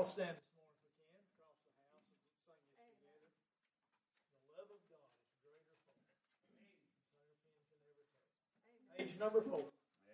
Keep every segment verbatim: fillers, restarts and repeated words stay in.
all stand this morning if we can, across the house, and sing this together. The love of God is greater far. Page number four.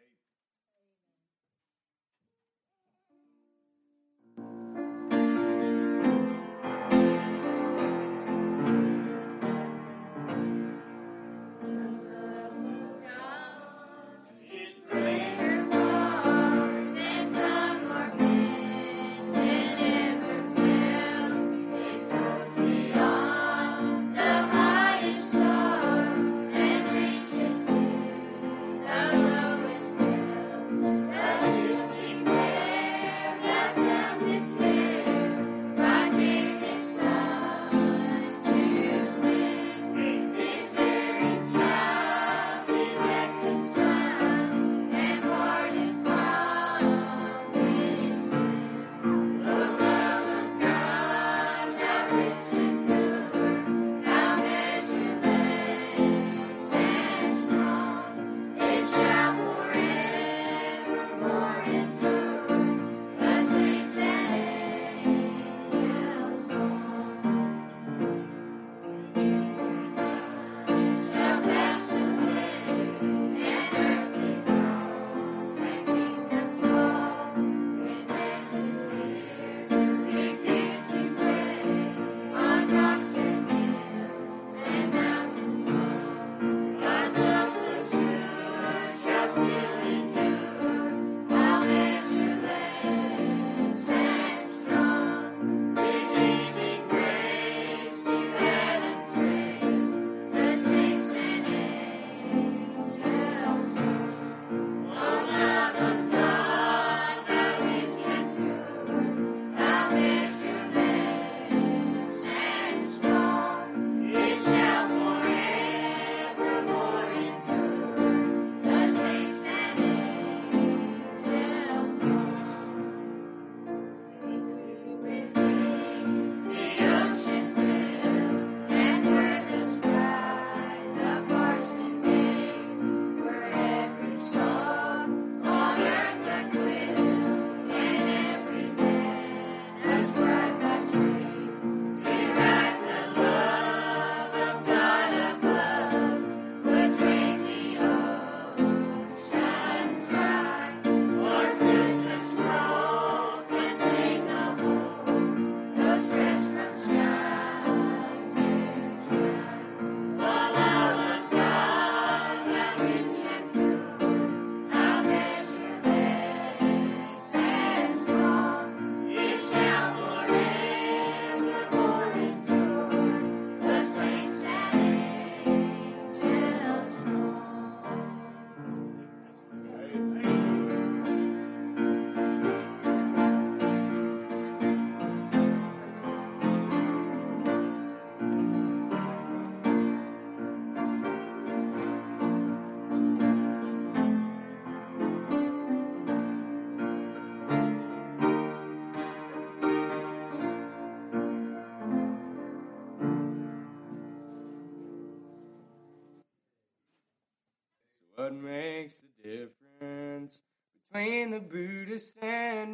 What makes the difference between the Buddhist and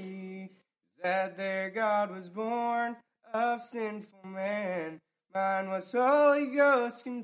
me is that their God was born of sinful man. Mine was Holy Ghost con-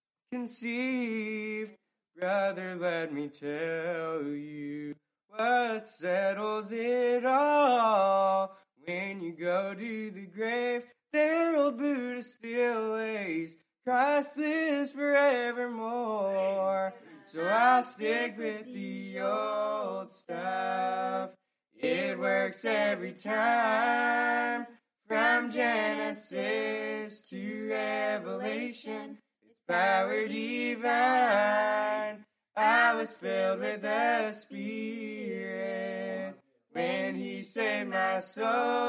conceived. Brother, let me tell you what settles it all. When you go to the grave, there old Buddha still lays. Christ lives forevermore. So I'll stick with the old stuff. It works every time. From Genesis to Revelation, it's power divine. I was filled with the Spirit when He saved my soul.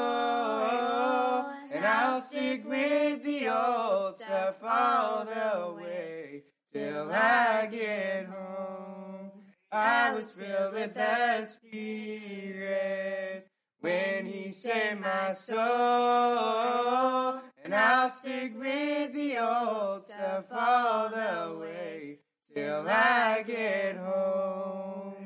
And I'll stick with the old stuff all the way till I get home. I was filled with the Spirit when He saved my soul. And I'll stick with the old stuff all the way till I get home.